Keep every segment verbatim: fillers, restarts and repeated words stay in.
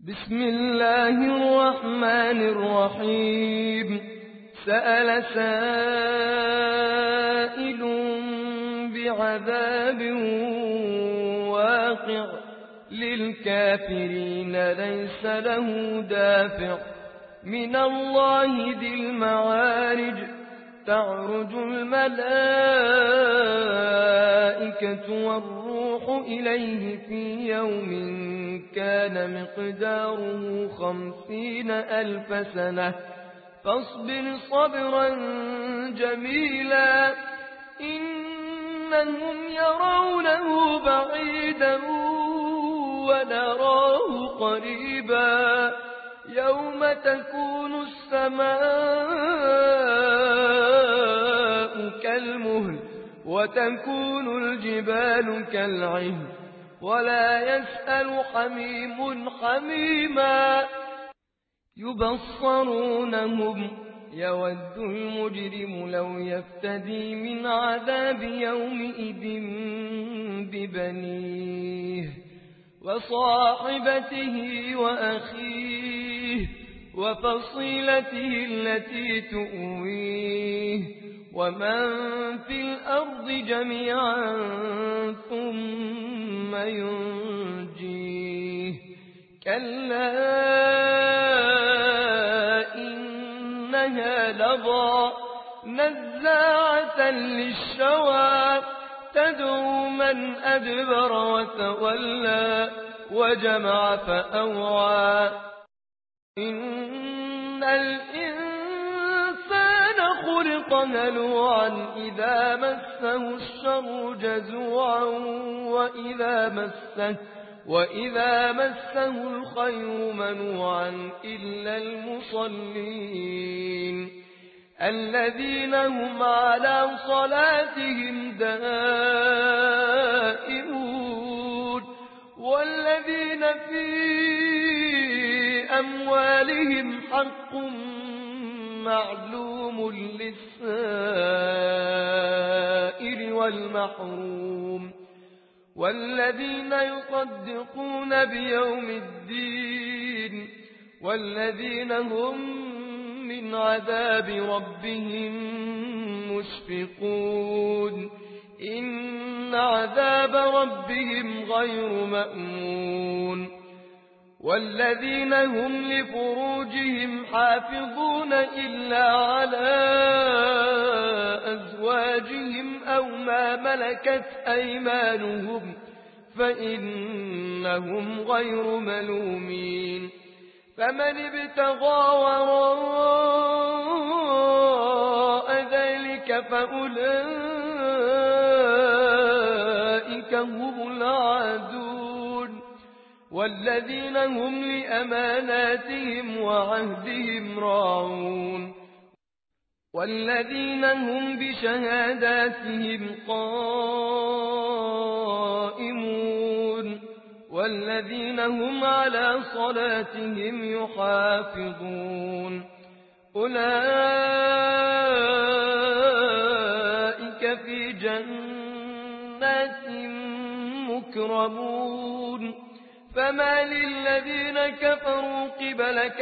بسم الله الرحمن الرحيم. سأل سائل بعذاب واقع للكافرين ليس له دافع من الله ذي المعارج. تعرج الملائكة والروح إليه في يوم كان مقداره خمسين ألف سنة فاصبر صبرا جميلا إنهم يرونه بعيدا ونراه قريبا يوم تكون السماء كالمهل وتكون الجبال كالعهن ولا يسأل حميم حميما يبصرونهم يود المجرم لو يفتدي من عذاب يومئذ ببنيه وصاحبته وأخيه وفصيلته التي تؤويه ومن في الأرض جميعا ثم ينجيه كلا إنها لظى نزاعة للشوى تدعو من أدبر وتولى وجمع فأوعى إن الإنسان خلق هلوعا إذا مسه الشر جزوعا وإذا مسه وإذا مسه الخير منوعا إلا المصلين الذين هم على صلاتهم دائمون والذين في أموالهم حق معلوم للسائل والمحروم والذين يصدقون بيوم الدين والذين هم من عذاب ربهم مشفقون إن عذاب ربهم غير مأمون والذين هم لفروجهم حافظون إلا على أزواجهم أو ما ملكت أيمانهم فإنهم غير ملومين فمن ابتغى وراء ذلك فأولئك هم العادون والذين هم لأماناتهم وعهدهم راعون والذين هم بشهاداتهم قائمون والذين هم على صلاتهم يحافظون أولئك في جنات مكرمون فما للذين كفروا قبلك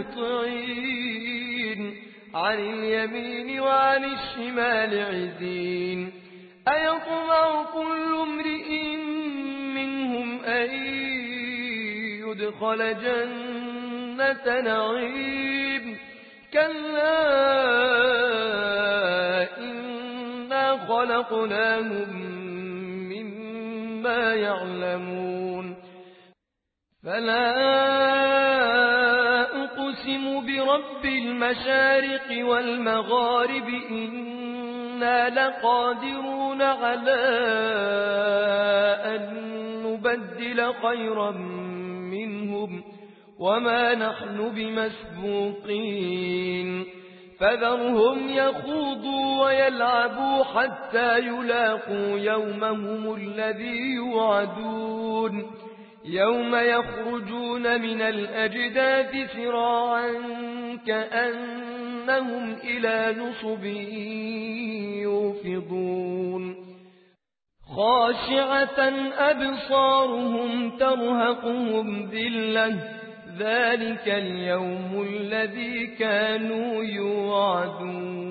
مهطعين عن اليمين وعن الشمال عزين أيطمع كل امرئ منهم أن يدخل جنة نعيم كلا إنا خلقناهم مما يعلمون فلا أقسم برب المشارق والمغارب إنا لقادرون على أن نبدل خيرا منهم وما نحن بمسبوقين فذرهم يخوضوا ويلعبوا حتى يلاقوا يومهم الذي يوعدون يوم يخرجون من الأجداث سراعا كأنهم إلى نصب يوفضون خاشعة أبصارهم ترهقهم ذلة ذلك اليوم الذي كانوا يوعدون.